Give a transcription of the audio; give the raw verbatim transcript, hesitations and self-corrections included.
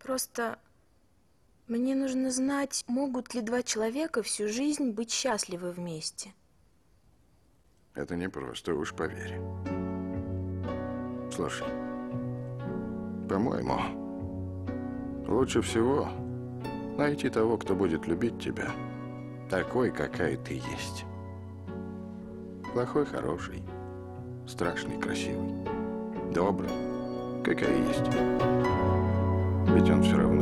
Просто мне нужно знать, могут ли два человека всю жизнь быть счастливы вместе. Это непросто, уж поверь. Слушай, по-моему, лучше всего найти того, кто будет любить тебя такой, какая ты есть. Плохой, хороший, страшный, красивый, добрый, какая есть. Ведь он все равно